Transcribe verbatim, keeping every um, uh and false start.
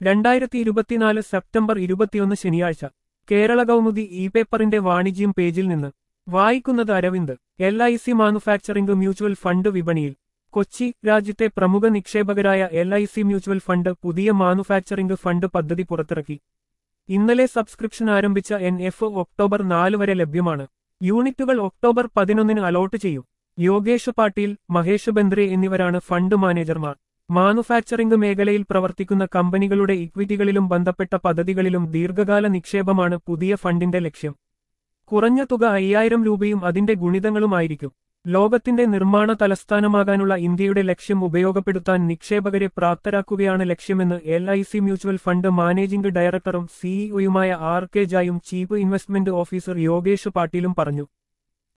രണ്ടായിരത്തി ഇരുപത്തിനാല് സെപ്റ്റംബർ ഇരുപത്തിയൊന്ന് ശനിയാഴ്ച കേരള കൗമുദി ഇ പേപ്പറിന്റെ വാണിജ്യം പേജിൽ നിന്ന് വായിക്കുന്നത് Aravind. L I C manufacturing mutual fund വിപണിയിൽ. കൊച്ചി. രാജ്യത്തെ പ്രമുഖ നിക്ഷേപകരായ L I C mutual fund പുതിയ മാനുഫാക്ചറിംഗ് ഫണ്ട് പദ്ധതി പുറത്തിറക്കി. ഇന്നലെ സബ്സ്ക്രിപ്ഷൻ ആരംഭിച്ച എൻ എഫ് ഒക്ടോബർ നാല് വരെ ലഭ്യമാണ്. യൂണിറ്റുകൾ ഒക്ടോബർ പതിനൊന്നിന് അലോട്ട് ചെയ്യും. യോഗേഷ് പാട്ടീൽ, മഹേഷ് ബന്ദ്രെ എന്നിവരാണ് ഫണ്ട് മാനേജർമാർ. മാനുഫാക്ചറിംഗ് മേഖലയിൽ പ്രവർത്തിക്കുന്ന കമ്പനികളുടെ ഇക്വിറ്റികളിലും ബന്ധപ്പെട്ട പദ്ധതികളിലും ദീർഘകാല നിക്ഷേപമാണ് പുതിയ ഫണ്ടിന്റെ ലക്ഷ്യം. കുറഞ്ഞ തുക അയ്യായിരം രൂപയും അതിന്റെ ഗുണിതങ്ങളുമായിരിക്കും. ലോകത്തിന്റെ നിർമ്മാണ തലസ്ഥാനമാകാനുള്ള ഇന്ത്യയുടെ ലക്ഷ്യം ഉപയോഗപ്പെടുത്താൻ നിക്ഷേപകരെ പ്രാപ്തരാക്കുകയാണ് ലക്ഷ്യമെന്ന് L I C mutual fund managing ഡയറക്ടറും സിഇഒയുമായ ആർ കെ ജായും ചീഫ് ഇൻവെസ്റ്റ്മെന്റ് ഓഫീസർ യോഗേഷ് പാട്ടീലും പറഞ്ഞു.